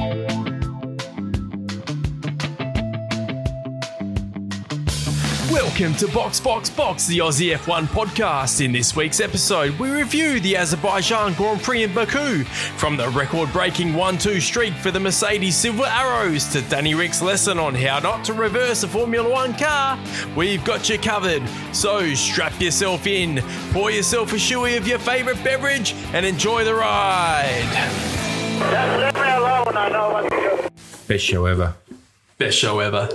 Welcome to Box, the Aussie F1 podcast. In this week's episode, we review the Azerbaijan Grand Prix in Baku, from the record-breaking 1-2 streak for the Mercedes Silver Arrows to Danny Rick's lesson on how not to reverse a Formula One car. We've got you covered, so strap yourself in, pour yourself a shoey of your favourite beverage, and enjoy the ride. Just leave me alone, I know what to do. Best show ever. Best show ever.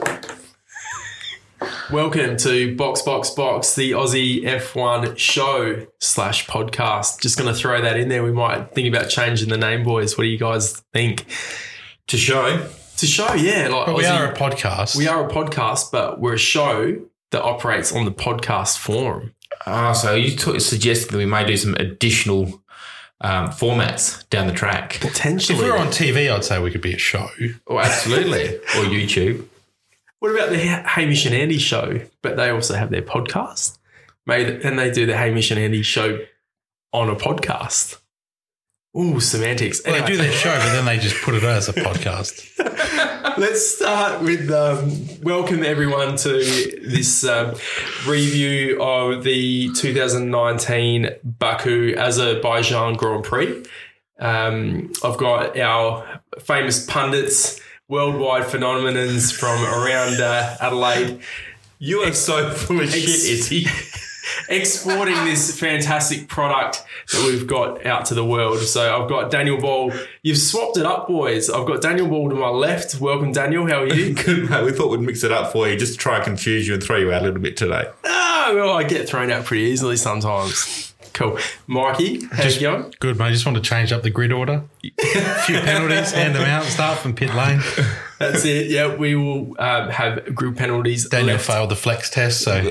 Welcome to Box, the Aussie F1 show / podcast. Just going to throw that in there. We might think about changing the name, boys. What do you guys think? To show, yeah. Like but we Aussie, are a podcast. We are a podcast, but we're a show that operates on the podcast forum. So you suggested that we may do some additional formats down the track. Potentially. If we were on TV, I'd say we could be a show. Oh, absolutely. Or YouTube. What about the Hamish and Andy show? But they also have their podcast. And they do the Hamish and Andy show on a podcast. Ooh, semantics. Well, Anyway. they do their show, but then they just put it as a podcast. Let's start with welcome everyone to this review of the 2019 Baku Azerbaijan Grand Prix. I've got our famous pundits, worldwide phenomenons from around Adelaide. You are so full of shit, Izzy. Exporting this fantastic product that we've got out to the world. So I've got Daniel Ball. You've swapped it up, boys. I've got Daniel Ball to my left. Welcome, Daniel. How are you? Good, mate. We thought we'd mix it up for you just to try and confuse you and throw you out a little bit today. Well, I get thrown out pretty easily sometimes. Cool. Mikey, how's it going? Good, mate. I just want to change up the grid order. A few penalties, hand them out, start from pit lane. That's it. Yeah, we will have group penalties. Daniel left. failed the flex test, so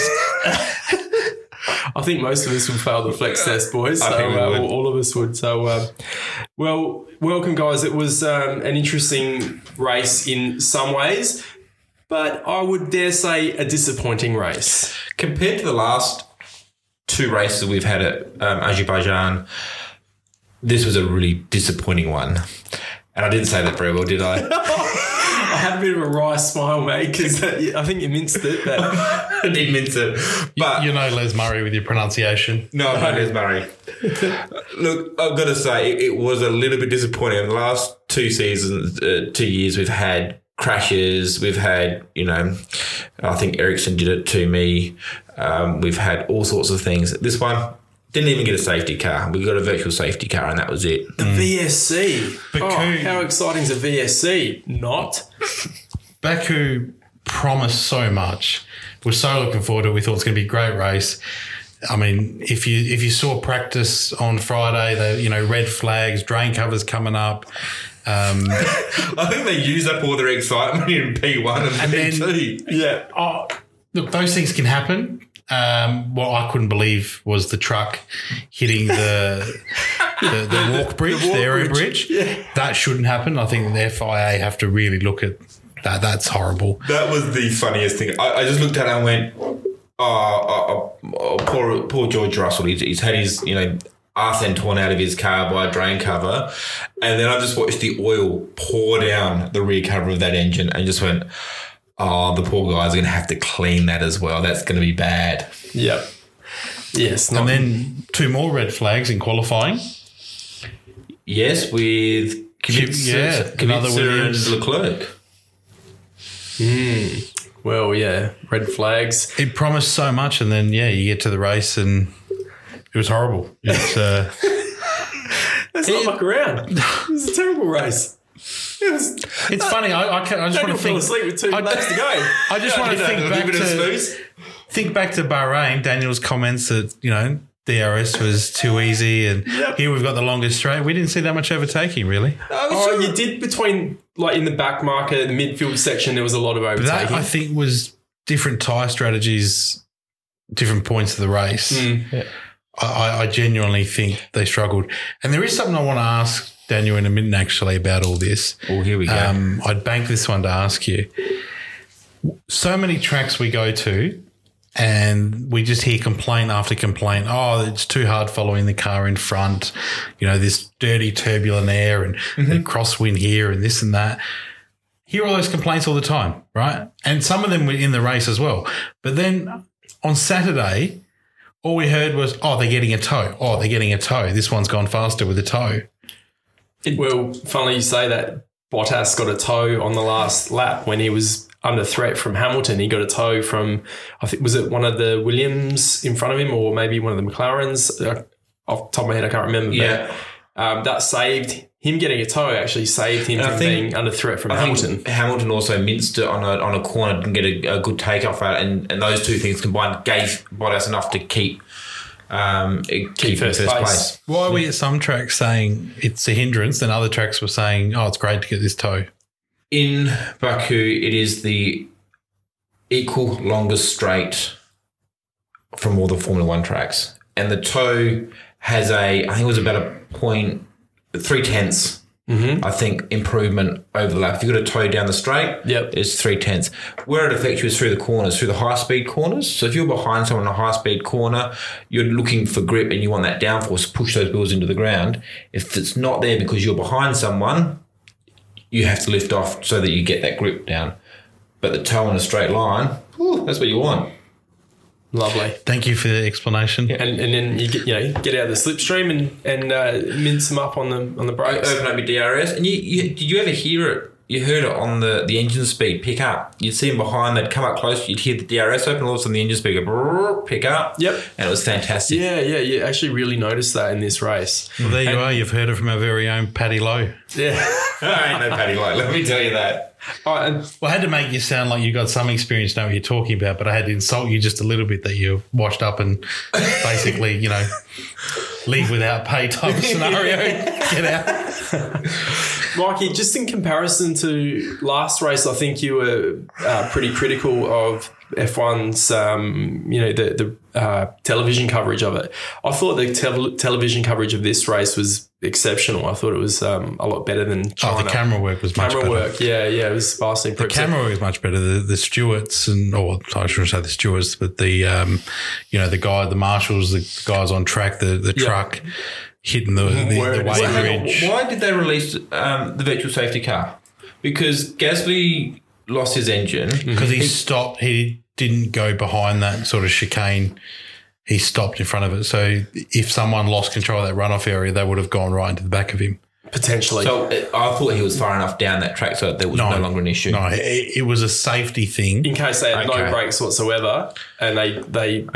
I think most of us would fail the flex test, boys. I think we would. All of us would. So, well, welcome, guys. It was an interesting race in some ways, but I would dare say a disappointing race. Compared to the last two races we've had at Azerbaijan, this was a really disappointing one. And I didn't say that very well, did I? I had a bit of a wry smile, mate, because I think you minced it. But I did mince it. But you know Les Murray with your pronunciation. no, there's Murray. Look, I've got to say, it was a little bit disappointing. In the last 2 seasons, 2 years, we've had crashes. We've had, I think Ericsson did it to me. We've had all sorts of things. This one didn't even get a safety car. We got a virtual safety car, and that was it. the VSC. Baku. How exciting is a VSC? Not. Baku promised so much. We're so looking forward to it. We thought it was going to be a great race. I mean, if you saw practice on Friday, red flags, drain covers coming up. I think they used up all their excitement in P1 and P2. Yeah. Oh, look, those things can happen. What I couldn't believe was the truck hitting the walk bridge, the area bridge. Yeah. That shouldn't happen. I think the FIA have to really look at that. That's horrible. That was the funniest thing. I just looked at it and went, poor George Russell. He's had his, arse end torn out of his car by a drain cover. And then I just watched the oil pour down the rear cover of that engine and just went, the poor guy's going to have to clean that as well. That's going to be bad. Yep. Yes. And then 2 more red flags in qualifying. Yes, with another Kubica Williams. and Leclerc. Well, yeah. Red flags. It promised so much, and then you get to the race and it was horrible. It's Let's not look around. It was a terrible race. it's funny. I just want Daniel to fell think. asleep with 2 laps to go. I just want to think back to Bahrain. Daniel's comments that DRS was too easy, and here we've got the longest straight. We didn't see that much overtaking, really. Oh, you did between, in the back marker, the midfield section, there was a lot of But overtaking. that, I think, was different tyre strategies, different points of the race. Yeah. I genuinely think they struggled. And there is something I want to ask Daniel in a minute, actually, about all this. Oh, here we go. I'd bank this one to ask you. So many tracks we go to, And we just hear complaint after complaint. Oh, it's too hard following the car in front. You know, this dirty, turbulent air and the crosswind here and this and that. Hear all those complaints all the time, right? And some of them were in the race as well. But then on Saturday, all we heard was, oh, they're getting a tow. Oh, they're getting a tow. This one's gone faster with a tow. Well, funnily you say that. Bottas got a tow on the last lap when he was under threat from Hamilton. He got a tow from, I think, was it one of the Williams in front of him or maybe one of the McLarens? Off the top of my head, I can't remember. Yeah. But that saved him getting a tow, actually saved him from being under threat from Hamilton. Hamilton also minced it on a corner, didn't get a good takeoff at it, and those two things combined gave Bottas enough to keep first place. Why are we at some tracks saying it's a hindrance, then other tracks were saying, oh, it's great to get this tow? In Baku, it is the equal longest straight from all the Formula One tracks. And the tow has I think it was about a 0.3, I think, improvement over the lap. If you've got a tow down the straight, it's 0.3. Where it affects you is through the corners, through the high-speed corners. So if you're behind someone in a high-speed corner, you're looking for grip and you want that downforce to push those wheels into the ground. If it's not there because you're behind someone, you have to lift off so that you get that grip down. But the toe in a straight line, that's what you want. Lovely. Thank you for the explanation. And then you get out of the slipstream and mince them up on the brakes. Open up your DRS. And did you ever hear it? You heard it on the engine speed pick up. You'd see them behind, they'd come up close, you'd hear the DRS open, all of a sudden the engine speed go pick up. Yep. And it was fantastic. Yeah. You actually really noticed that in this race. Well, there you are. You've heard it from our very own Paddy Lowe. Yeah. I ain't no Paddy Lowe, let me tell you that. Well, I had to make you sound like you got some experience, know what you're talking about, but I had to insult you just a little bit that you're washed up and basically, leave without pay type of scenario. Get out. Mikey, just in comparison to last race, I think you were pretty critical of F1's, the television coverage of it. I thought the television coverage of this race was exceptional. I thought it was a lot better than China. Oh, the camera work was much better. Camera work, it was vastly improved. The camera work was much better. The stewards I shouldn't say the stewards, but the marshals, the guys on track, the truck hitting the wave ridge. Why did they release the virtual safety car? Because Gasly lost his engine. Because he stopped. He didn't go behind that sort of chicane. He stopped in front of it. So if someone lost control of that runoff area, they would have gone right into the back of him. Potentially. So I thought he was far enough down that track so that there was no longer an issue. No, it was a safety thing. In case they had no brakes whatsoever and they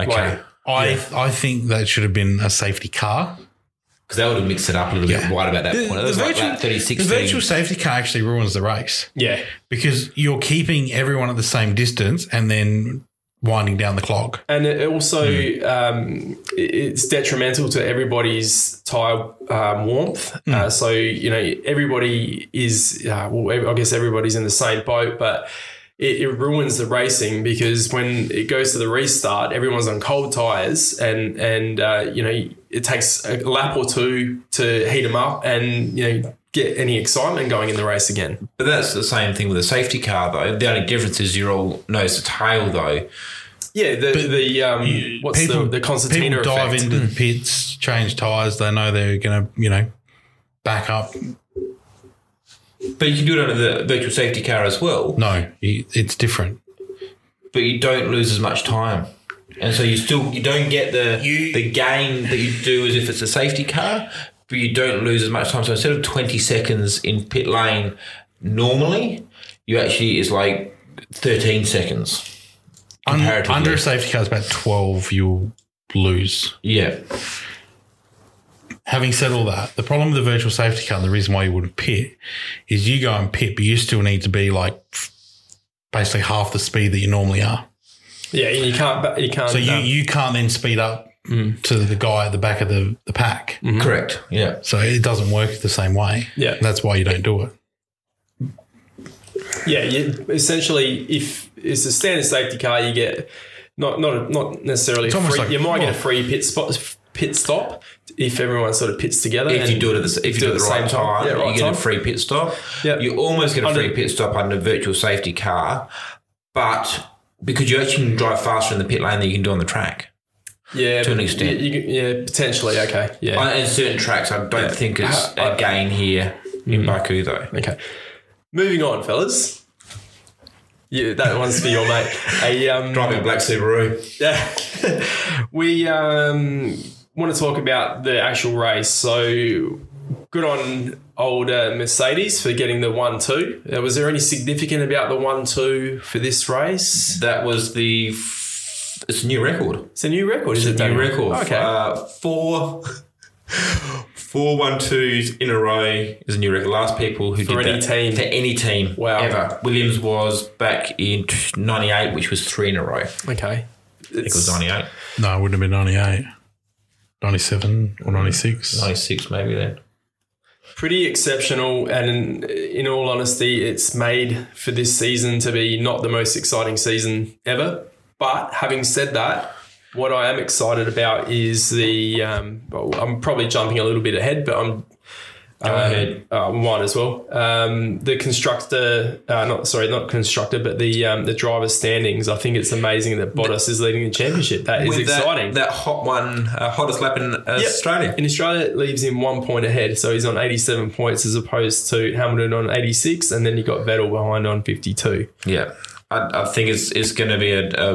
I think that should have been a safety car. Because they would have mixed it up a little bit wide about that point. It was like 36. The virtual safety car actually ruins the race. Yeah. Because you're keeping everyone at the same distance and then winding down the clock. And it also it's detrimental to everybody's tyre warmth. So, everybody is, I guess everybody's in the same boat, but it ruins the racing because when it goes to the restart, everyone's on cold tyres and it takes a lap or two to heat them up and, get any excitement going in the race again. But that's the same thing with a safety car, though. The only difference is you're all nose to tail, though. Yeah, the concertina people dive effect? into the pits, change tyres. They know they're going to, back up. But you can do it under the virtual safety car as well. No, it's different. But you don't lose as much time. And so you don't get the gain that you do as if it's a safety car, but you don't lose as much time. So instead of 20 seconds in pit lane normally, you actually is like 13 seconds. Under a safety car is about 12 you'll lose. Yeah. Having said all that, the problem with the virtual safety car and the reason why you wouldn't pit is you go and pit, but you still need to be like basically half the speed that you normally are. Yeah, you can't. So you can't then speed up to the guy at the back of the pack. Mm-hmm. Correct. Yeah. So it doesn't work the same way. Yeah. That's why you don't do it. Yeah, essentially, if it's a standard safety car, you get not necessarily free. Like, you might get a free pit stop if everyone sort of pits together. If you do it at the right time, you get a free pit stop. Yep. You almost get a free pit stop under a virtual safety car, but because you actually can drive faster in the pit lane than you can do on the track. Yeah, to an extent. Yeah, potentially. Okay, yeah. And certain tracks, I don't think it's a gain here in Baku, though. Okay. Moving on, fellas. Yeah, that one's for your mate. Driving a black Subaru. Yeah. We want to talk about the actual race. So good on old Mercedes for getting the 1-2. Was there any significant about the 1-2 for this race? That was it's a new record. It's a new record, is it? It's a new record. Okay. 4 1-2s in a row is a new record. Last people who For did any that. team. For any team. Wow. Ever. Williams was back in 98, which was 3 in a row. Okay. I think it was 98. No, it wouldn't have been 98. 97 or 96. 96 maybe then. Pretty exceptional, and in all honesty, it's made for this season to be not the most exciting season ever. But having said that, what I am excited about is I'm probably jumping a little bit ahead, but I'm Go ahead. Might as well. The constructor, not constructor, but the driver's standings. I think it's amazing that Bottas is leading the championship. That is exciting. That hot one, hottest lap in Australia. In Australia, it leaves him 1 point ahead. So he's on 87 points as opposed to Hamilton on 86. And then you got Vettel behind on 52. Yeah. I think it's going to be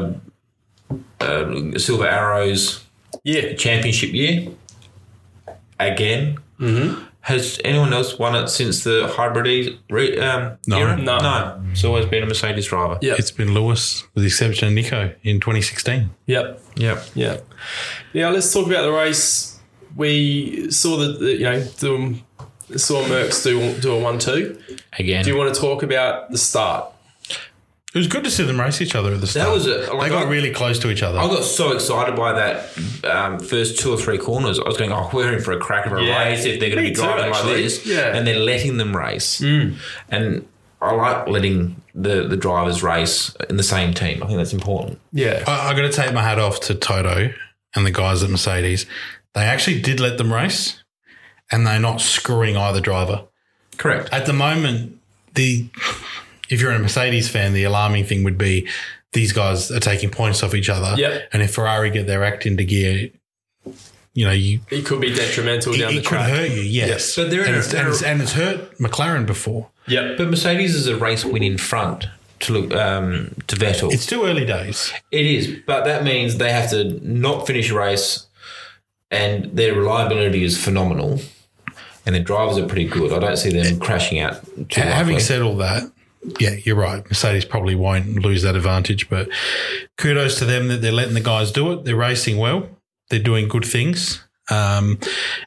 a Silver Arrows championship year again. Mm-hmm. Has anyone else won it since the hybrid era? No. It's always been a Mercedes driver. Yep. It's been Lewis, with the exception of Nico, in 2016. Yep. Now let's talk about the race. We saw saw Merckx do a 1-2 again. Do you want to talk about the start? It was good to see them race each other at the start. They got really close to each other. I got so excited by that first 2 or 3 corners. I was going, we're in for a crack of a race if they're going to be driving like this. Yeah. And they're letting them race. And I like letting the drivers race in the same team. I think that's important. Yeah. I got to take my hat off to Toto and the guys at Mercedes. They actually did let them race, and they're not screwing either driver. Correct. At the moment, if you're a Mercedes fan, the alarming thing would be these guys are taking points off each other. Yep. And if Ferrari get their act into gear, it could be detrimental down the track. It could hurt you, yes. But and it's hurt McLaren before. Yep. But Mercedes is a race win in front to Vettel. It's too early days. It is, but that means they have to not finish a race, and their reliability is phenomenal, and their drivers are pretty good. I don't see them crashing out too Having likely. said all that, yeah, you're right. Mercedes probably won't lose that advantage, but kudos to them that they're letting the guys do it. They're racing well. They're doing good things. And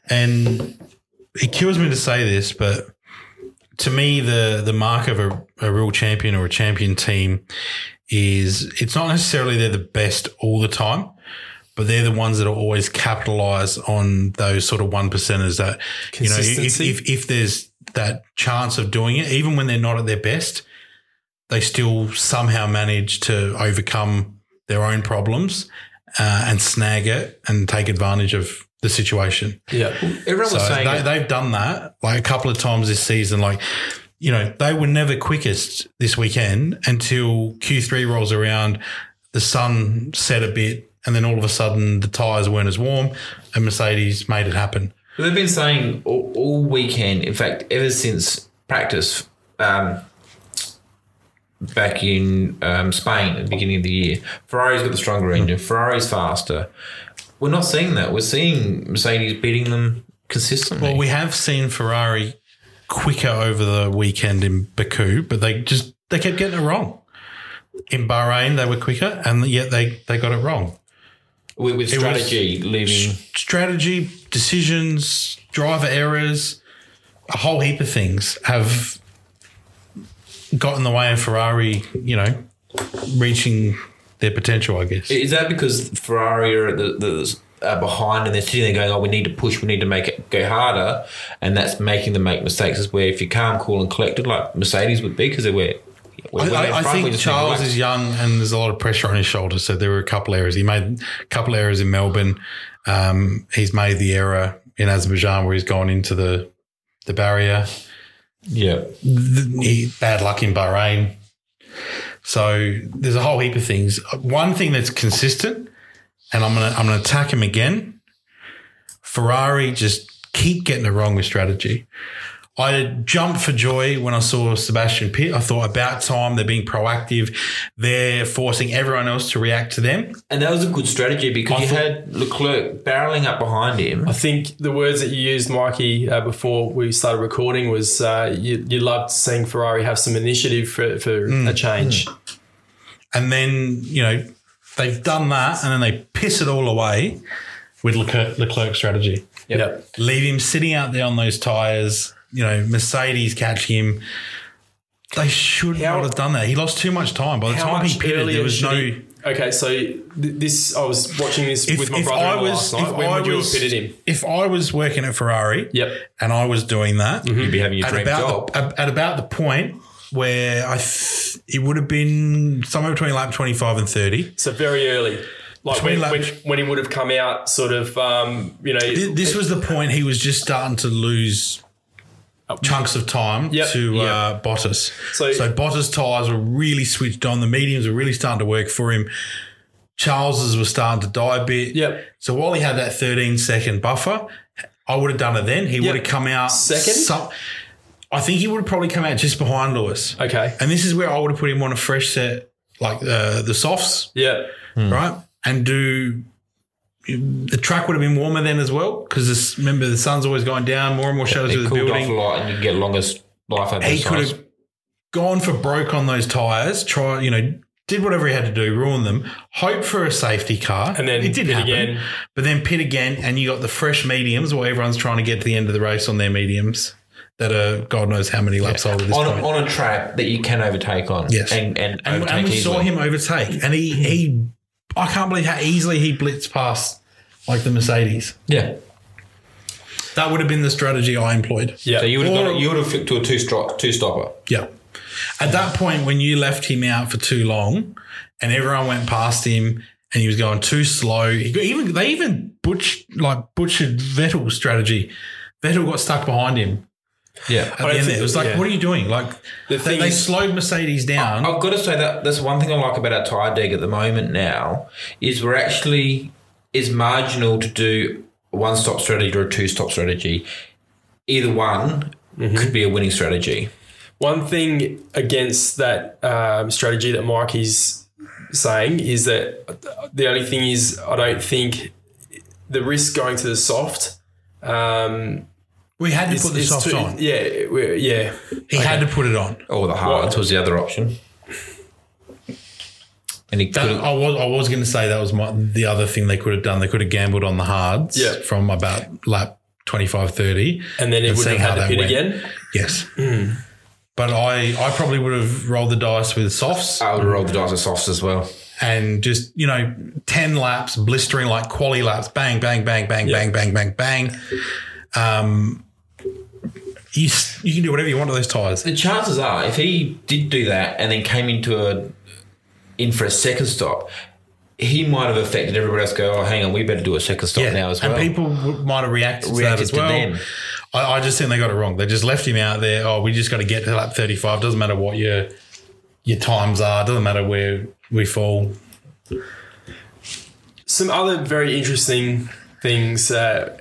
it kills me to say this, but to me, the mark of a real champion or a champion team is it's not necessarily they're the best all the time, but they're the ones that will always capitalize on those sort of 1%ers that, Consistency. if there's that chance of doing it, even when they're not at their best, they still somehow manage to overcome their own problems and snag it and take advantage of the situation. Yeah. Everyone was saying they've done that like a couple of times this season. Like, they were never quickest this weekend until Q3 rolls around, the sun set a bit, and then all of a sudden the tyres weren't as warm and Mercedes made it happen. they've been saying all weekend, in fact, ever since practice back in Spain at the beginning of the year, Ferrari's got the stronger engine. Ferrari's faster. We're not seeing that. We're seeing Mercedes beating them consistently. Well, we have seen Ferrari quicker over the weekend in Baku, but they kept getting it wrong. In Bahrain, they were quicker, and yet they got it wrong. With strategy, leaving Strategy, decisions, driver errors, a whole heap of things have got in the way of Ferrari, reaching their potential, I guess. Is that because Ferrari are behind and they're sitting there going, we need to push, we need to make it go harder, and that's making them make mistakes? Is where if you're calm, cool and collected like Mercedes would be, because I think Charles is young and there's a lot of pressure on his shoulders, so there were a couple errors. He made a couple errors in Melbourne. He's made the error in Azerbaijan where he's gone into the barrier. Yeah. Bad luck in Bahrain. So there's a whole heap of things. One thing that's consistent, and I'm gonna attack him again. Ferrari just keep getting it wrong with strategy. I jumped for joy when I saw Sebastian Pitt. I thought about time. They're being proactive. They're forcing everyone else to react to them. And that was a good strategy because you had Leclerc barreling up behind him. I think the words that you used, Mikey, before we started recording was you loved seeing Ferrari have some initiative for a change. And then, they've done that and then they piss it all away with Leclerc strategy. Yep. Leave him sitting out there on those tyres. Mercedes catch him. They should not have done that. He lost too much time. By the time he pitted, there was no... Okay, so I was watching this with my brother last night. When would you have pitted him? If I was working at Ferrari and I was doing that... You'd be having your dream job. At about the point where it would have been somewhere between lap 25 and 30. So very early. Like when he would have come out sort of, This was the point he was just starting to lose... chunks of time to Bottas. So Bottas' tyres were really switched on. The mediums were really starting to work for him. Charles's were starting to die a bit. Yep. So while he had that 13-second buffer, I would have done it then. He would have come out second. I think he would have probably come out just behind Lewis. Okay. And this is where I would have put him on a fresh set, like the softs. Yeah. Right? And the track would have been warmer then as well because remember the sun's always going down, more and more shadows of the building. Off a lot and you get longest life over He could have gone for broke on those tyres, did whatever he had to do, ruin them, hope for a safety car. And then it did happen, again. But then pit again and you got the fresh mediums while everyone's trying to get to the end of the race on their mediums that are God knows how many laps old at this point. On a track that you can overtake on. Yes. And we saw him overtake and he I can't believe how easily he blitzed past like the Mercedes. Yeah. That would have been the strategy I employed. Yeah. So you would have flicked to a two-stopper. Yeah. At that point, when you left him out for too long and everyone went past him and he was going too slow, they even butchered Vettel's strategy. Vettel got stuck behind him. Yeah. At the end there. It was like, what are you doing? Like they slowed Mercedes down. I've got to say that's one thing I like about our tyre deck at the moment now is we're actually is marginal to do a one-stop strategy or a two-stop strategy. Either one could be a winning strategy. One thing against that strategy that Mikey's saying is that the only thing is I don't think the risk going to the soft. We had to put the soft on. Yeah. He had to put it on. Or the hards was the other option. And I was going to say that was the other thing they could have done. They could have gambled on the hards from about lap 25, 30. And then it would have had to pit again? Yes. But I probably would have rolled the dice with softs. I would have rolled the dice with softs as well. And just, 10 laps, blistering like quali laps, bang, bang, bang, bang, bang, bang, bang, bang. You can do whatever you want to those tyres. The chances are, if he did do that and then came in for a second stop, he might have affected everybody else. Go, oh, hang on, we better do a second stop now as well. And people might have reacted to that as well. Them. I just think they got it wrong. They just left him out there. Oh, we just got to get to lap 35. Doesn't matter what your times are. Doesn't matter where we fall. Some other very interesting things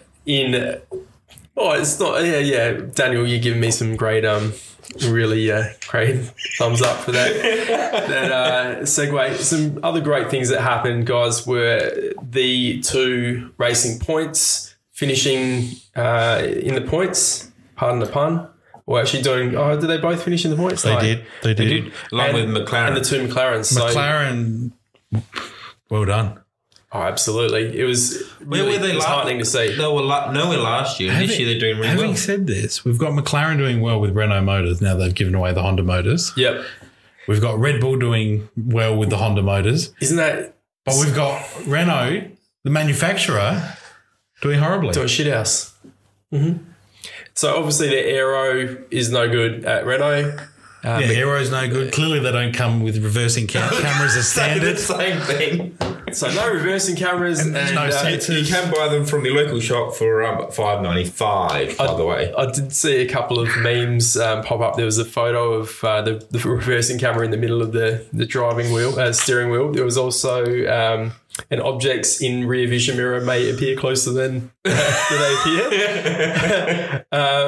it's not. Yeah. Daniel, you're giving me some great, really great thumbs up for that segue. Some other great things that happened, guys, were the two racing points finishing in the points. Pardon the pun. Or actually doing. Oh, did they both finish in the points? They did. Along with McLaren and the two McLarens. McLaren, well done. Oh, absolutely. It was really heartening to see. They were nowhere last year. This year they're doing really well. Having said this, we've got McLaren doing well with Renault motors. Now they've given away the Honda motors. Yep. We've got Red Bull doing well with the Honda motors. Isn't that... But we've got Renault, the manufacturer, doing horribly. Doing shit house. Mm-hmm. So obviously the aero is no good at Renault. Aero's no good. Clearly, they don't come with reversing cameras as standard. Same thing. So no reversing cameras and no You sensors. can buy them from the local shop for $5.95. By the way, I did see a couple of memes pop up. There was a photo of the reversing camera in the middle of the driving wheel, steering wheel. There was also and objects in rear vision mirror may appear closer than they appear.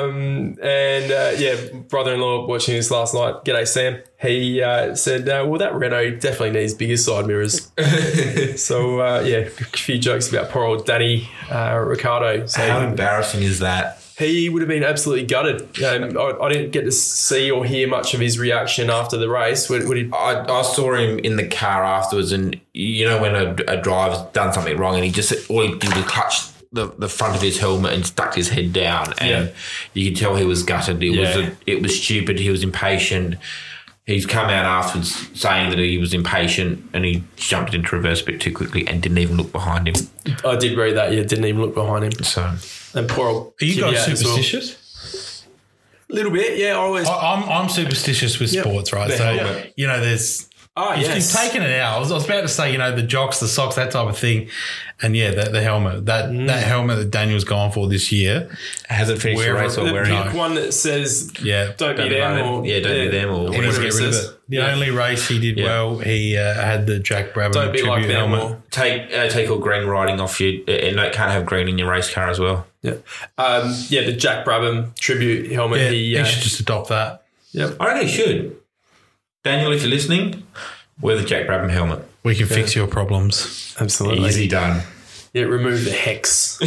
Brother-in-law watching this last night. G'day, Sam. He said, well, that Renault definitely needs bigger side mirrors. So, a few jokes about poor old Danny Ricciardo. So how embarrassing is that? he would have been absolutely gutted. I didn't get to see or hear much of his reaction after the race. I saw him in the car afterwards, and you know when a driver's done something wrong and all he did was clutch the front of his helmet and stuck his head down, and you could tell he was gutted. It was stupid. He was impatient. He's come out afterwards saying that he was impatient and he jumped into reverse a bit too quickly and didn't even look behind him. I did read that. Yeah, didn't even look behind him. So, and poor old. Are you guys Kvyat superstitious? A little bit, yeah. I'm superstitious with sports, right? So you know, there's. Oh, You've taken it out. I was about to say, the jocks, the socks, that type of thing. And the helmet. That helmet that Daniel's gone for this year. Hasn't finished the race or the wearing pink one that says don't don't be them or be them or He needs to get rid of it. The only race he did well, he had the Jack Brabham don't be tribute like them helmet. or take all green riding off you, and can't have green in your race car as well. the Jack Brabham tribute helmet. Yeah, he should just adopt that. Yep. I reckon he should. Daniel, if you're listening, wear the Jack Brabham helmet. We can fix your problems. Absolutely. Easy done. Yeah, remove the hex.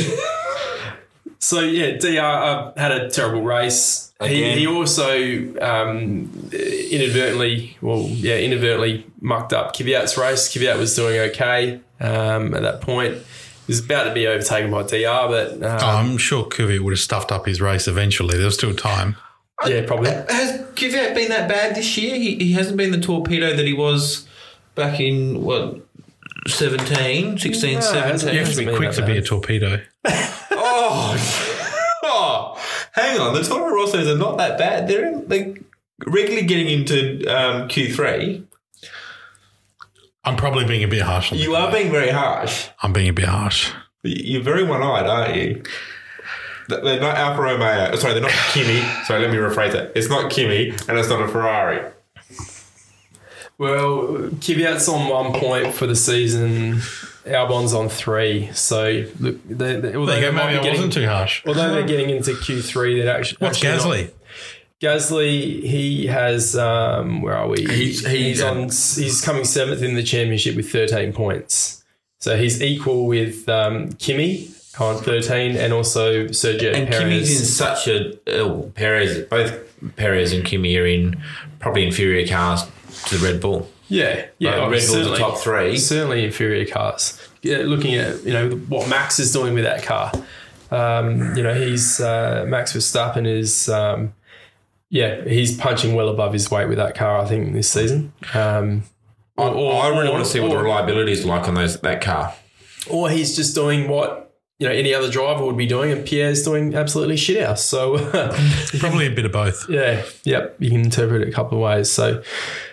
So, DR had a terrible race. He also inadvertently mucked up Kvyat's race. Kvyat was doing okay at that point. He was about to be overtaken by DR, but... I'm sure Kvyat would have stuffed up his race eventually. There was still time. Yeah, probably. Has Kvyat been that bad this year? He hasn't been the torpedo that he was back in, 16, 17? You have to be quick to be a torpedo. Hang on. The Toro Rossos are not that bad. They're regularly getting into Q3. I'm probably being a bit harsh on You are being very harsh. I'm being a bit harsh. You're very one-eyed, aren't you? They're not Alfa Romeo. Sorry, they're not Kimi. Sorry, let me rephrase that. It's not Kimi and it's not a Ferrari. Well, Kvyat's on 1 point for the season. Albon's on 3. So, look, maybe I wasn't too harsh. Although they're getting into Q3, they're actually... What's Gasly? Gasly, he has... where are we? He's coming 7th in the championship with 13 points. So, he's equal with Kimi on 13 and also Sergio and Perez. Kimi's in such both Perez and Kimi are in probably inferior cars to Red Bull. Yeah. Red Bull's the top 3. Certainly inferior cars. Yeah, looking at, what Max is doing with that car. He's Max Verstappen is he's punching well above his weight with that car, I think, this season. I really want to see what the reliability is like on that car. Or he's just doing what any other driver would be doing, and Pierre's doing absolutely shit house. So probably a bit of both. Yeah, yep. You can interpret it a couple of ways. So,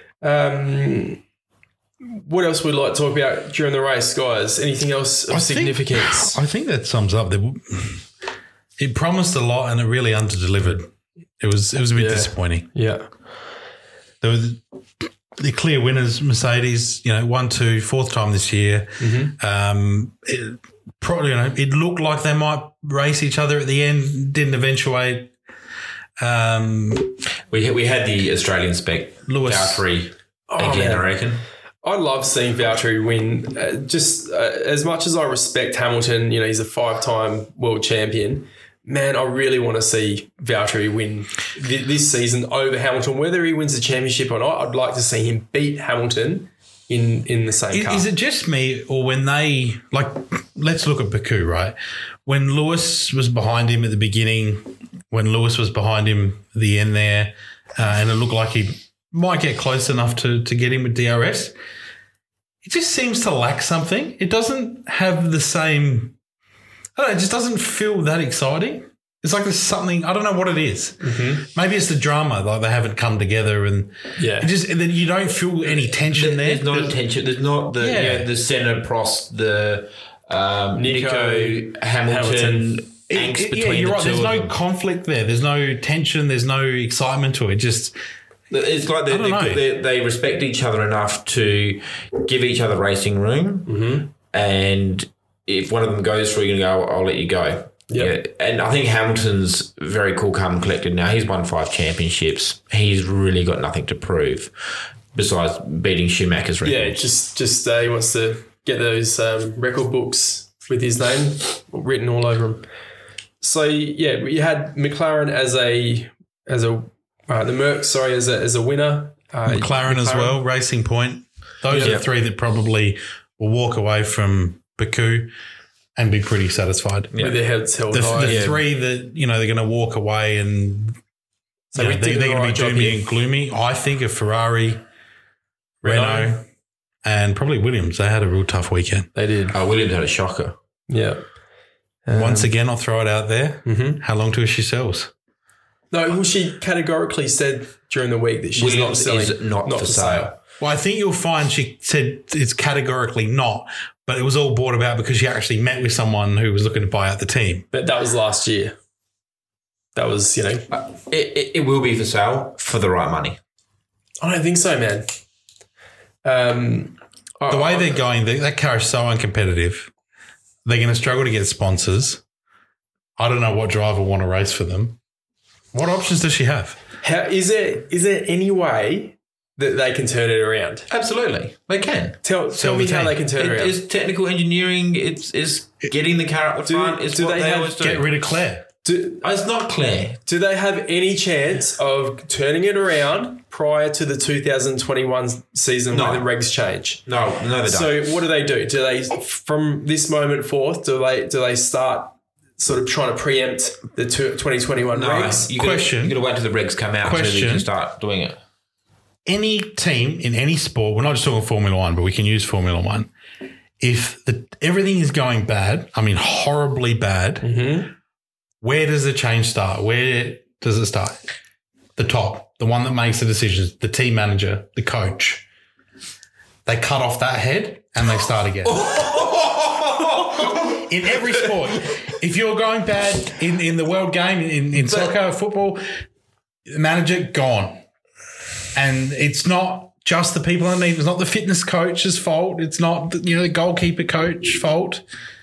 what else would you like to talk about during the race, guys? Anything else of significance? I think that sums up. It promised a lot and it really underdelivered. It was a bit disappointing. Yeah, there were the clear winners. Mercedes, 1, 2, fourth time this year. Mm-hmm. It looked like they might race each other at the end. Didn't eventuate. We had the Australian spec Lewis Valtteri again. I reckon. I love seeing Valtteri win. As much as I respect Hamilton, he's a 5-time world champion. Man, I really want to see Valtteri win this season over Hamilton. Whether he wins the championship or not, I'd like to see him beat Hamilton in the same car. Is it just me, or when they let's look at Baku, right? When Lewis was behind him at the beginning, when Lewis was behind him at the end there, and it looked like he might get close enough to get him with DRS, it just seems to lack something. It doesn't have the same... I don't know, it just doesn't feel that exciting. It's like there's something, I don't know what it is. Maybe it's the drama, like they haven't come together and and then you don't feel any tension there. There's not a tension. There's not the centre Prost, the Nico Hamilton angst between you're the right. two There's of no them. conflict there. There's no tension. There's no excitement to it. Just It's like they respect each other enough to give each other racing room, and if one of them goes through, you go, I'll let you go. Yep. Yeah, and I think Hamilton's very cool, calm, and collected now. He's won 5 championships. He's really got nothing to prove besides beating Schumacher's record. Yeah, just he wants to get those record books with his name written all over them. So yeah, you had McLaren as the Merc, as a winner. McLaren as well, Racing Point. Those are the 3 that probably will walk away from Baku and be pretty satisfied. with their heads held high. The 3 that, they're going to walk away and So they're going to be doomy and gloomy. I think of Ferrari, Renault, and probably Williams. They had a real tough weekend. They did. Williams had a shocker. Yeah. Once again, I'll throw it out there. How long till she sells? No, well, she categorically said during the week that she's Williams not selling, is not for sale. Well, I think you'll find she said it's categorically not, but it was all brought about because she actually met with someone who was looking to buy out the team. But that was last year. That was, It will be for sale for the right money. I don't think so, man. The way they're going, that car is so uncompetitive. They're going to struggle to get sponsors. I don't know what driver will want to race for them. What options does she have? Is there any way that they can turn it around? Absolutely, they can. Tell me how they can turn it around. It's technical engineering. It's getting the car up the front. It's do what they they have- always do. Get rid of Claire. It's not Claire. Do they have any chance of turning it around prior to the 2021 season No. when the regs change? No, they don't. So what do they do? Do they, from this moment forth, do they start sort of trying to preempt the 2021 regs? You Question. got to wait till the regs come out so that you Question. can start doing it. Any team in any sport, we're not just talking Formula One, but we can use Formula One. If everything is going bad, I mean horribly bad, where does the change start? Where does it start? The top, the one that makes the decisions, the team manager, the coach. They cut off that head and they start again. In every sport. If you're going bad in the world game, in soccer, football, the manager, gone. And it's not just the people underneath. It's not the fitness coach's fault. It's not the goalkeeper coach fault.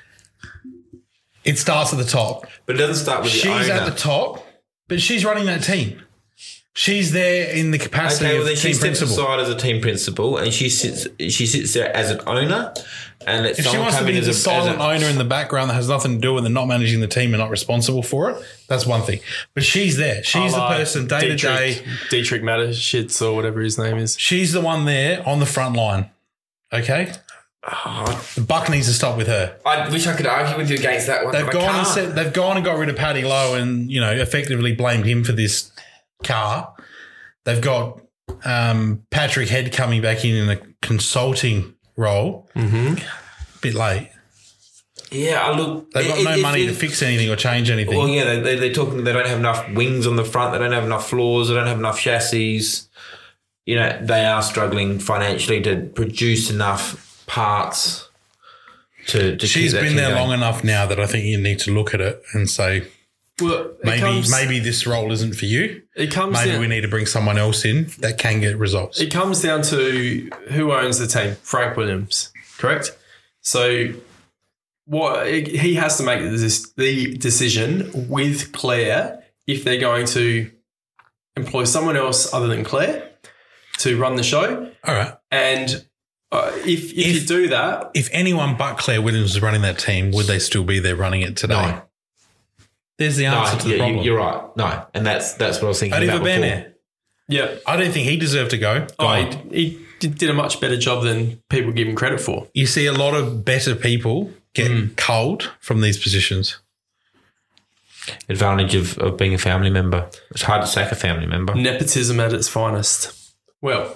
It starts at the top. But it doesn't start with the owner. She's at the top, but she's running that team. She's there in the capacity of then she team steps principal. aside as a team principal, and she sits there as an owner, and lets If she someone wants to come in be as the a silent owner in the background that has nothing to do with and not managing the team and not responsible for it, that's one thing. But she's there. She's the person day to day. Dietrich Mateschitz or whatever his name is. She's the one there on the front line. Okay? The buck needs to stop with her. I wish I could argue with you against that one. They've but I gone can't. they've gone and got rid of Paddy Lowe and, effectively blamed him for this car. They've got Patrick Head coming back in a consulting role. Bit late. Yeah, look, They've got no money to fix anything or change anything. Well, yeah, they're talking. They don't have enough wings on the front. They don't have enough floors. They don't have enough chassis. They are struggling financially to produce enough parts to. She's keep that been team there going. long enough now that I think you need to look at it and say, Well, maybe this role isn't for you. it comes Maybe down, we need to bring someone else in that can get results. It comes down to who owns the team. Frank Williams, correct? So he has to make the decision with Claire if they're going to employ someone else other than Claire to run the show. All right. And if you do that, If anyone but Claire Williams was running that team, would they still be there running it today? No. There's the answer to the problem. You're right. No, and that's what I was thinking Adiva about before. Bene. yeah, I don't think he deserved to go. he did a much better job than people give him credit for. You see a lot of better people get culled from these positions. Advantage of being a family member. It's hard to sack a family member. Nepotism at its finest. Well,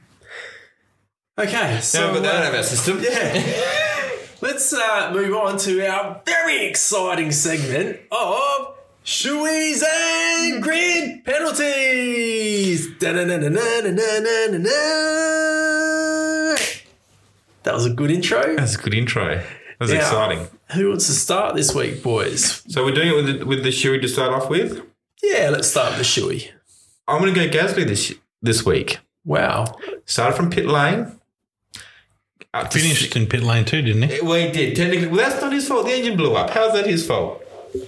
okay, so but they don't have our system. let's move on to our very exciting segment of Shoeys and grid penalties. Da-na-na-na-na-na-na-na-na. That was a good intro. That's a good intro. That was exciting. Who wants to start this week, boys? So we're doing it with the shoey to start off with. Yeah, let's start with the shoey. I'm going to go Gasly this week. Wow. Started from pit lane. Finished in pit lane too, didn't he? Well, he did. Technically, well, that's not his fault. The engine blew up. How's that his fault?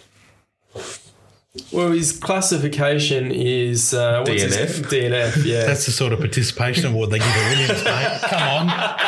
Well, his classification is DNF. DNF, yeah. That's the sort of participation award they give a Williams, mate. Come on.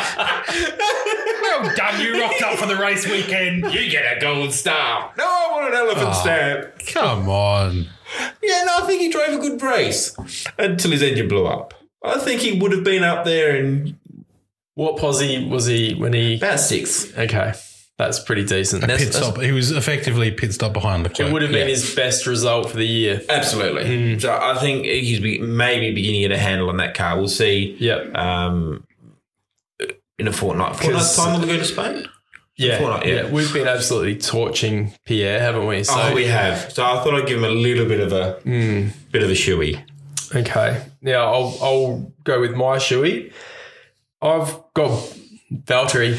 Well done, you rocked up for the race weekend. You get a gold star. No, I want an elephant stamp. Come on. Yeah, no, I think he drove a good race until his engine blew up. I think he would have been up there in What posse was he when he... about 6. Okay, that's pretty decent. Pit stop. He was effectively pit stop behind Leclerc. It would have been his best result for the year. Absolutely. So I think he's maybe beginning to get a handle on that car. We'll see. Yep. In a fortnit's time, we'll go to Spain. Yeah, we've been absolutely torching Pierre, haven't we? So, we have. So I thought I'd give him a little bit of a shoey. Okay. Now I'll go with my shoey. I've got Valtteri.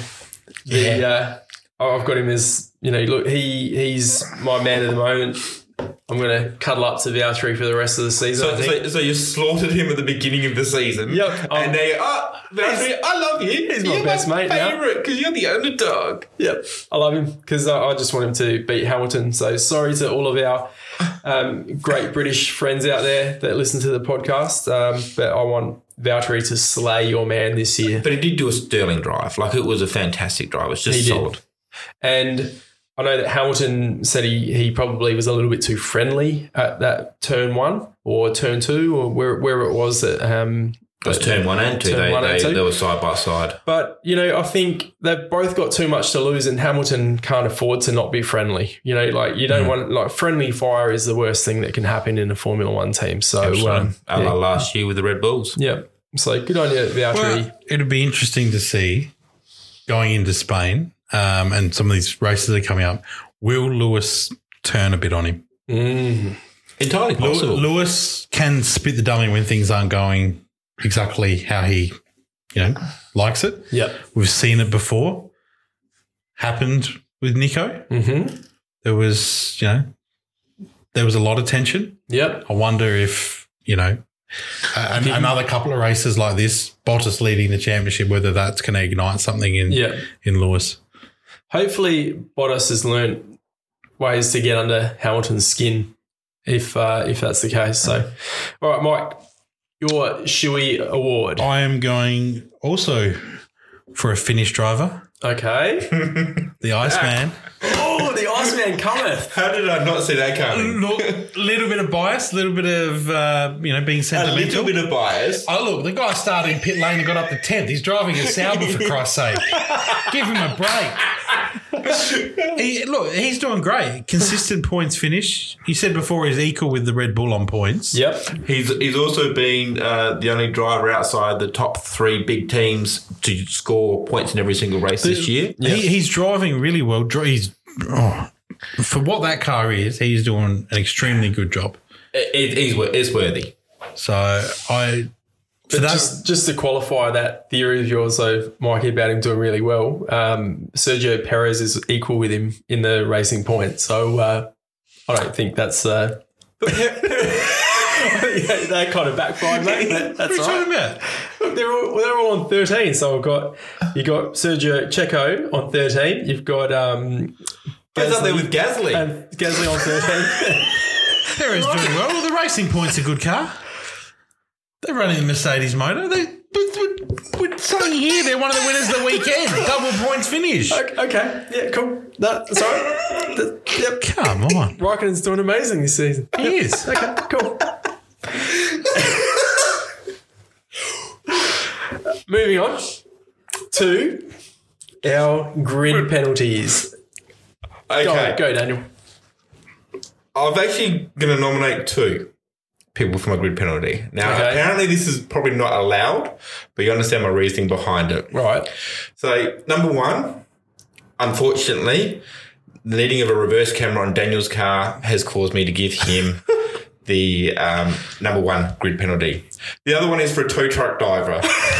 I've got him as, look, he's my man at the moment. I'm going to cuddle up to Valtteri for the rest of the season. So you slaughtered him at the beginning of the season. Yep. And now, Valtteri, I love you. He's my best mate now. Favourite because you're the underdog. Yep. I love him because I just want him to beat Hamilton. So sorry to all of our great British friends out there that listen to the podcast, but I want Valtteri to slay your man this year. But he did do a sterling drive. Like, it was a fantastic drive. It's just solid. And I know that Hamilton said he probably was a little bit too friendly at that turn 1 or turn 2 or where it was that it was turn 1 and 2. They were side by side. But, I think they've both got too much to lose and Hamilton can't afford to not be friendly. You don't want, friendly fire is the worst thing that can happen in a Formula 1 team. So, last year with the Red Bulls. Yeah. So good on you, Valtteri. Well, it'd be interesting to see going into Spain and some of these races that are coming up, will Lewis turn a bit on him? Entirely possible. Lewis can spit the dummy when things aren't going exactly how he, likes it. Yep. We've seen it before. Happened with Nico. Mm-hmm. There was a lot of tension. Yep. I wonder if, another couple of races like this, Bottas leading the championship, whether that's going to ignite something in Lewis. Hopefully Bottas has learned ways to get under Hamilton's skin if that's the case. So, all right, Mike, your shoey award. I am going also for a Finnish driver. Okay. The Iceman. Oh, the Iceman cometh. How did I not see that coming? Look, a little bit of bias, a little bit of, being sentimental. A little bit of bias. Oh, look, the guy started in pit lane and got up to 10th. He's driving a Sauber, for Christ's sake. Give him a break. He's doing great. Consistent points finish. He said before he's equal with the Red Bull on points. Yep. He's also been the only driver outside the top 3 big teams to score points in every single race this year. Yep. He's driving really well. For what that car is, he's doing an extremely good job. It's worthy. So just to qualify that theory of yours, though, Mikey, about him doing really well, Sergio Perez is equal with him in the racing points. So I don't think that's that kind of backfired, mate. That's what are you talking about? Look, they're all on 13. So you got Sergio Checo on 13. You've got He's up there with Gasly. And Gasly on 13. Perez doing well. Well, the Racing Point's a good car. They're running the Mercedes motor. We're saying here they're one of the winners of the weekend. Double points finish. Okay. Yeah, cool. That's all right. Yep. Come on. Raikkonen's doing amazing this season. He is. Okay, cool. Moving on to our grid penalties. Okay. Go, Daniel. I'm actually going to nominate 2 people for my grid penalty. Now, apparently this is probably not allowed, but you understand my reasoning behind it. Right. So, number 1, unfortunately, needing of a reverse camera on Daniel's car has caused me to give him the number 1 grid penalty. The other one is for a tow truck diver.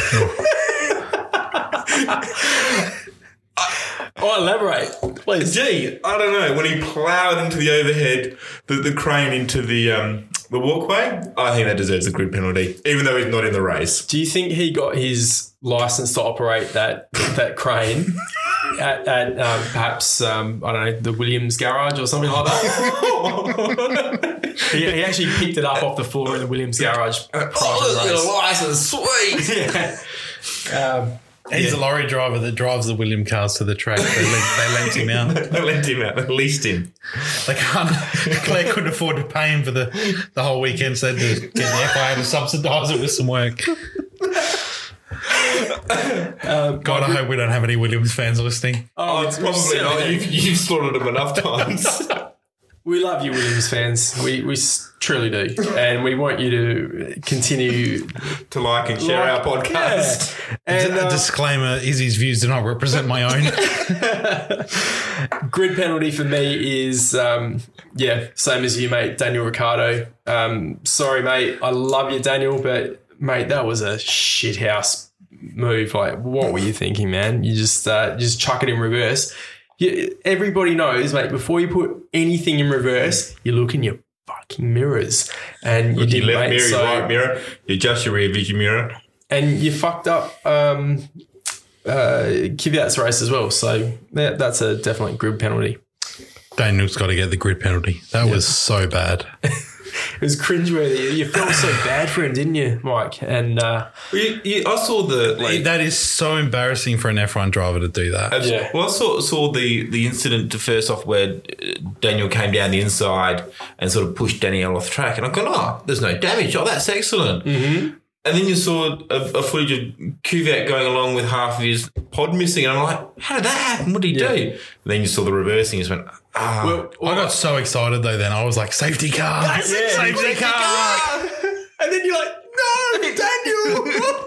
Elaborate, please. Gee, I don't know. When he ploughed into the overhead, the crane into the walkway, I think that deserves a grid penalty, even though he's not in the race. Do you think he got his license to operate that crane at perhaps I don't know, the Williams garage or something like that? he actually picked it up off the floor in the Williams garage. The license, sweet. Yeah. He's the lorry driver that drives the William cars to the track. They lent him out. They lent him out. They leased him. Claire couldn't afford to pay him for the whole weekend, so they had to get the FIA to subsidise it with some work. God, I hope we don't have any Williams fans listening. Oh, it's probably not. You've slaughtered them enough times. We love you, Williams fans. We truly do. And we want you to continue to like and share our podcast. Yeah. And a disclaimer, Izzy's views do not represent my own. Grid penalty for me is, same as you, mate, Daniel Ricciardo. Sorry, mate. I love you, Daniel, but, mate, that was a shithouse move. Like, what were you thinking, man? You just chuck it in reverse. Everybody knows, mate, before you put anything in reverse, you look in your fucking mirrors. And you didn't, left mate, mirror, your right mirror, you adjust your rear vision mirror. And you fucked up Kvyat's race as well. So that's a definitely grid penalty. Daniel's got to get the grid penalty. That was so bad. It was cringeworthy. You felt so bad for him, didn't you, Mike? And I saw that is so embarrassing for an F1 driver to do that. Yeah. Well, I saw the incident first off where Daniel came down the inside and sort of pushed Daniel off the track, and I thought, oh, there's no damage. Oh, that's excellent. Mm-hmm. And then you saw a footage of Kvyat going along with half of his pod missing, and I'm like, how did that happen? What did he do? And then you saw the reversing, and you just went, Well, I got so excited though. Then I was like, "Safety car, safety car!" And then you're like, "No, Daniel!"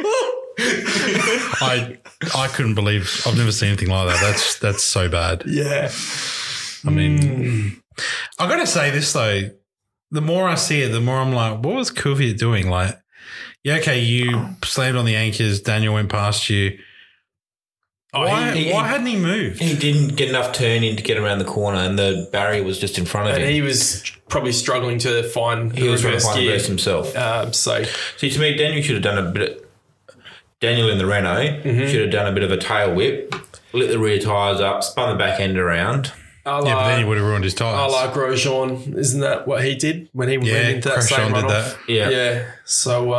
I couldn't believe. I've never seen anything like that. That's so bad. Yeah. I mean, I got to say this though. The more I see it, the more I'm like, "What was Kvyat doing?" Like, yeah, okay, you slammed on the anchors. Daniel went past you. Why hadn't he moved? He didn't get enough turn in to get around the corner, and the barrier was just in front of him. And he was probably struggling to find the reverse gear himself. See, to me, Daniel should have done a bit. Daniel in the Renault should have done a bit of a tail whip, lit the rear tyres up, spun the back end around. But then he would have ruined his tyres. I like Grosjean. Isn't that what he did when he went into that same Grosjean runoff? did that. Yeah. So,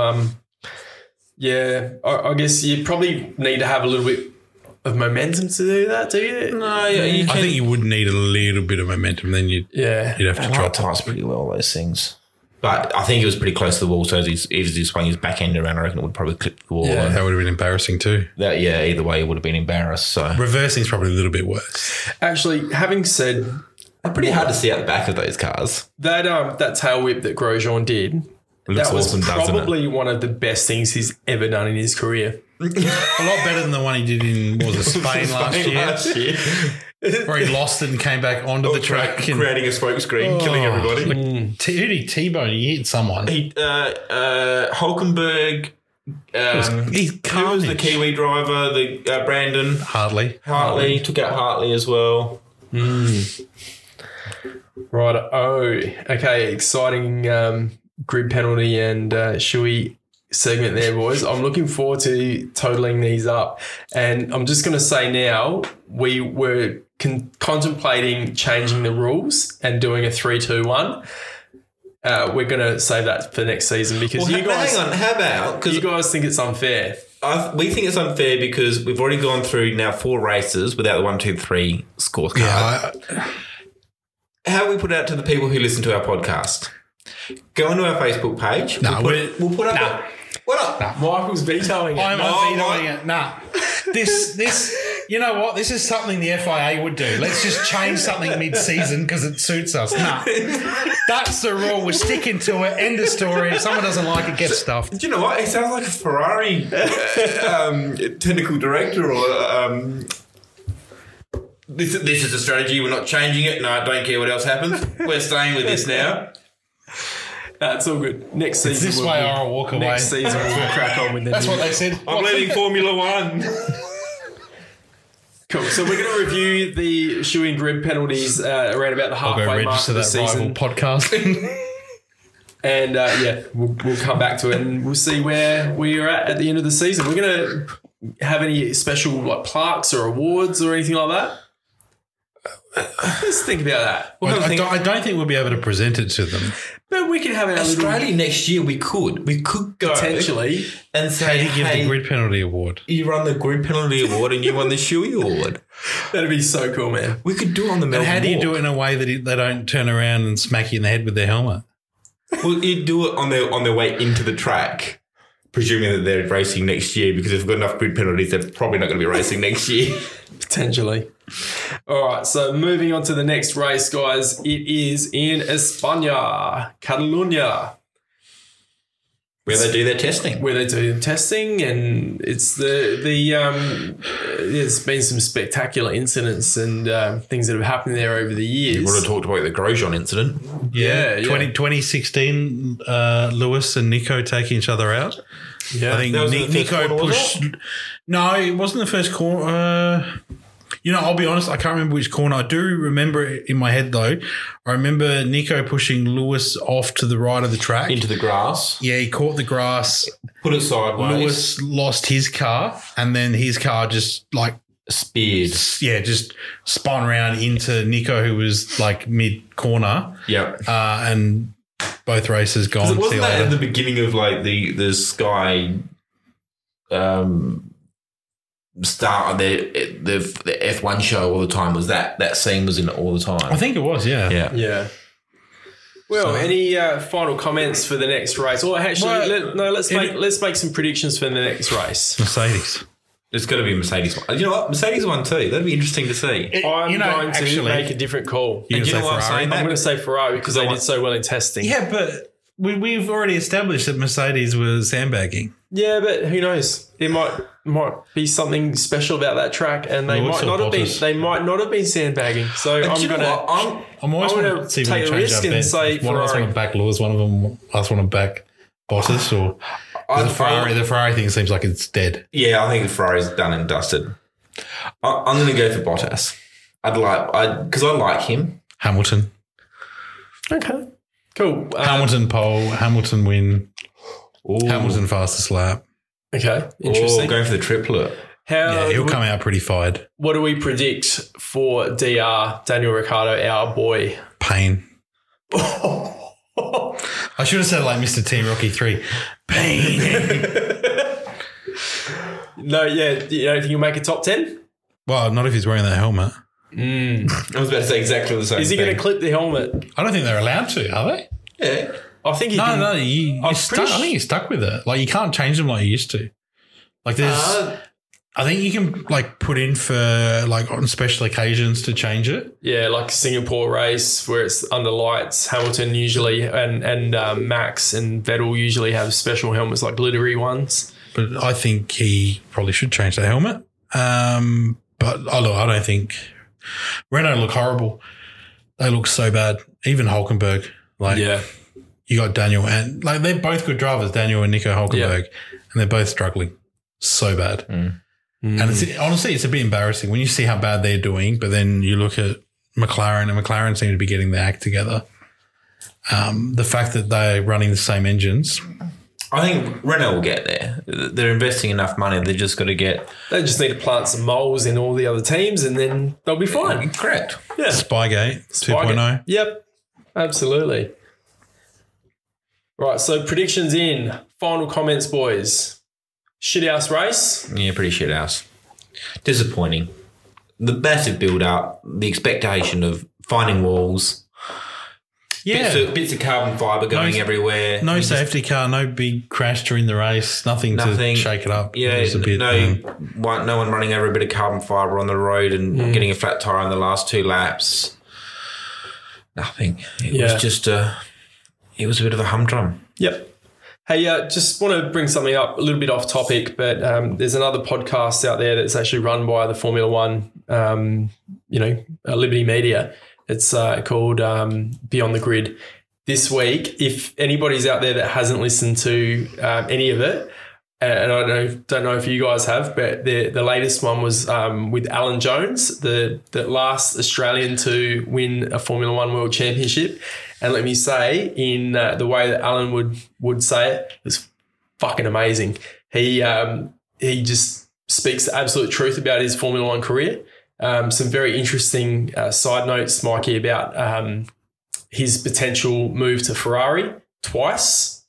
I guess you probably need to have a little bit of momentum to do that, do you? No, you I think you would need a little bit of momentum. Then you'd have to drop tyres pretty well, those things. But I think it was pretty close to the wall, so if he swung his back end around, I reckon it would probably clip the wall. Yeah. That would have been embarrassing too. Either way, it would have been embarrassed. So reversing is probably a little bit worse. Actually, having said, they're pretty hard to see out the back of those cars. That tail whip that Grosjean did, that was awesome, probably one of the best things he's ever done in his career. A lot better than the one he did in Spain last year. Where he lost it and came back onto the track. Creating a smoke screen, killing everybody. Who did he T-bone? He hit someone. Hulkenberg. He's who was the Kiwi driver? The Brandon Hartley. Took out Hartley as well. Right. Okay. Exciting grid penalty and shoey segment there, boys. I'm looking forward to totaling these up. And I'm just going to say now, we were contemplating changing the rules and doing a 3-2-1. We're going to save that for next season because you guys... Hang on, how about... Because you guys think it's unfair. We think it's unfair because we've already gone through now 4 races without the 1, 2, 3 scorecard. Yeah, how we put it out to the people who listen to our podcast? Go onto our Facebook page. We'll put up... What up? Michael's vetoing it. I'm vetoing it. Nah. This, you know what? This is something the FIA would do. Let's just change something mid-season because it suits us. Nah. That's the rule. We're sticking to it. End of story. If someone doesn't like it, get stuffed. Do you know what? He sounds like a Ferrari technical director or This is a strategy. We're not changing it. No, I don't care what else happens. We're staying with this now. That's all good. Next season. This way or I'll walk away. Next season we'll crack on with the That's what they said. I'm leading Formula One. Cool. So we're going to review the shoe-in grid penalties around about the I'll halfway go mark register of the that season. rival podcast. And we'll come back to it and we'll see where we are at the end of the season. We're going to have any special like plaques or awards or anything like that. Let's think about that. I don't think we'll be able to present it to them. But we can have our Australia next year. We could go potentially and say, Give the grid penalty award. you run the grid penalty award and you won the Shoey award. That'd be so cool, man. We could do it on the And Melbourne how do you Walk. do it in a way that they don't turn around and smack you in the head with their helmet? Well, you do it on their way into the track, presuming that they're racing next year, because if we've got enough grid penalties, they're probably not going to be racing next year. Potentially. All right, so moving on to the next race, guys. It is in España, Catalonia, Where they do their testing. where they do testing, and it's there's been some spectacular incidents and things that have happened there over the years. You would have talked about the Grosjean incident. Yeah, 2016, Lewis and Nico taking each other out. Yeah, I think That was in the first Nico corner, was pushed. No, it wasn't the first corner. I'll be honest, I can't remember which corner. I do remember it in my head, though. I remember Nico pushing Lewis off to the right of the track. Into the grass. Yeah, he caught the grass. Put it sideways. Lewis lost his car, and then his car just Speared. just spun around into Nico, who was like mid corner. Yep. And both races gone. See Wasn't you that later. at the beginning of like the Sky start of the F1 show all the time? Was that scene was in it all the time? I think it was, yeah. Yeah. Yeah. Well, any final comments for the next race? Or actually, let's make some predictions for the next race. Mercedes. It's got to be Mercedes. You know what? Mercedes won too. That'd be interesting to see. I'm going to make a different call. You And you know say what I'm Ferrari? saying? I'm going to say Ferrari because they did so well in testing. Yeah, but we've already established that Mercedes was sandbagging. Yeah, but who knows? It might be something special about that track, and they Lewis might or not have been. Bottas? They might not have been sandbagging. So Do I'm you know going what? to. I'm always I wanna want to see if we take can a change risk our and bet. say One of us Ferrari. want to back Lewis, one of them us want to back Bottas, or the Ferrari thing seems like it's dead. Yeah, I think the Ferrari's done and dusted. I'm going to go for Bottas. Because I like him. Hamilton. Okay. Cool. Hamilton pole, Hamilton win, Ooh. Hamilton fastest lap. Okay. Oh, Interesting. going for the triplet. How? Yeah, he'll come out pretty fired. What do we predict for DR Daniel Ricciardo, our boy? Pain. I should have said like Mr. Team Rocky 3. Pain. No, yeah. You don't think he'll make a top 10? Well, not if he's wearing that helmet. I was about to say exactly the same Is he thing. going to clip the helmet? I don't think they're allowed to, are they? Yeah. I think he No, can. no, you're I'm stuck. pretty I think you're stuck with it. Like you can't change them like you used to. Like there's, I think you can like put in for like on special occasions to change it. Yeah, like Singapore race where it's under lights. Hamilton usually and Max and Vettel usually have special helmets like glittery ones. But I think he probably should change the helmet. But I don't think Renault look horrible. They look so bad. Even Hulkenberg. Like Yeah. you got Daniel and like they're both good drivers, Daniel and Nico Hulkenberg, and they're both struggling so bad. And it's honestly it's a bit embarrassing when you see how bad they're doing, but then you look at McLaren and McLaren seem to be getting their act together. The fact that they're running the same engines. I think Renault will get there. They're investing enough money. They just got to get They just need to plant some moles in all the other teams and then they'll be fine. correct. Yeah. Spygate 2.0. Yep. Absolutely. Right, so predictions in. Final comments, boys. Shithouse race. Yeah, pretty shit house. Disappointing. The massive build up, the expectation of finding walls, bits of carbon fibre going everywhere. No safety car, no big crash during the race, nothing to shake it up. Yeah, It was a bit, no one running over a bit of carbon fibre on the road and getting a flat tyre in the last two laps. Nothing. It was just it was a bit of a humdrum. Yep. Hey, just want to bring something up a little bit off topic, but there's another podcast out there that's actually run by the Formula One Liberty Media. It's called Beyond the Grid. This week, if anybody's out there that hasn't listened to any of it, and I don't know if you guys have, but the latest one was with Alan Jones, the last Australian to win a Formula One World Championship. And let me say, in the way that Alan would say it, it's fucking amazing. He just speaks the absolute truth about his Formula One career. Some very interesting side notes, Mikey, about his potential move to Ferrari twice.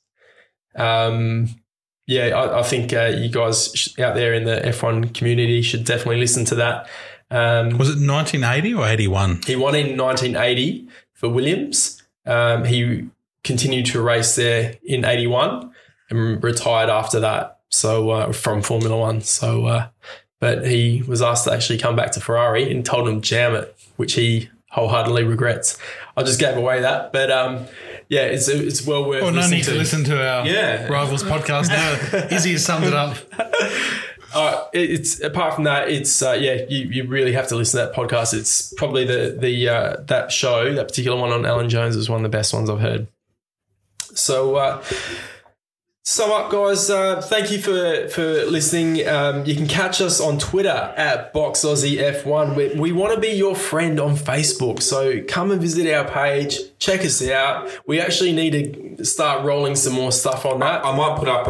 I think you guys out there in the F1 community should definitely listen to that. Was it 1980 or 81? He won in 1980 for Williams. He continued to race there in 81 and retired after that. So from Formula One. So, but he was asked to actually come back to Ferrari and told him jam it, which he wholeheartedly regrets. I just gave away that, but it's well worth. Well, no need to listen to our Yeah. Rivals podcast now. Izzy has summed it up. It's apart from that, it's you really have to listen to that podcast. It's probably the that show, that particular one on Alan Jones, is one of the best ones I've heard. So sum up, guys. Thank you for listening. You can catch us on Twitter at BoxAussieF1. We want to be your friend on Facebook, so come and visit our page. Check us out. We actually need to start rolling some more stuff on that. I might put up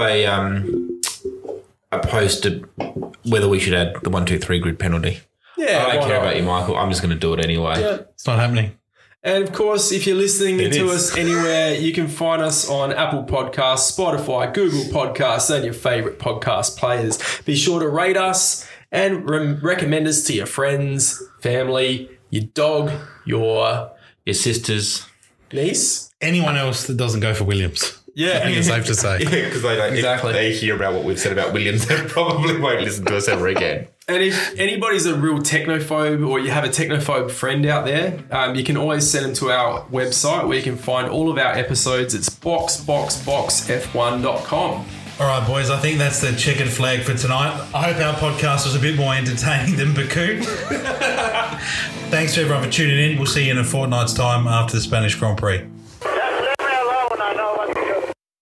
a post to whether we should add the 1, 2, 3 grid penalty. Yeah, I don't why care not? about you, Michael. I'm just going to do it anyway. Yeah. It's not happening. And of course, if you're listening to us anywhere, you can find us on Apple Podcasts, Spotify, Google Podcasts, and your favorite podcast players. Be sure to rate us and recommend us to your friends, family, your dog, your sisters. niece. Anyone else that doesn't go for Williams. Yeah. I think it's safe to say. Because they don't. Exactly. If they hear about what we've said about Williams, they probably won't listen to us ever again. And if anybody's a real technophobe or you have a technophobe friend out there, you can always send them to our website where you can find all of our episodes. It's boxf1.com. All right, boys, I think that's the checkered flag for tonight. I hope our podcast was a bit more entertaining than Baku. Thanks to everyone for tuning in. We'll see you in a fortnight's time after the Spanish Grand Prix.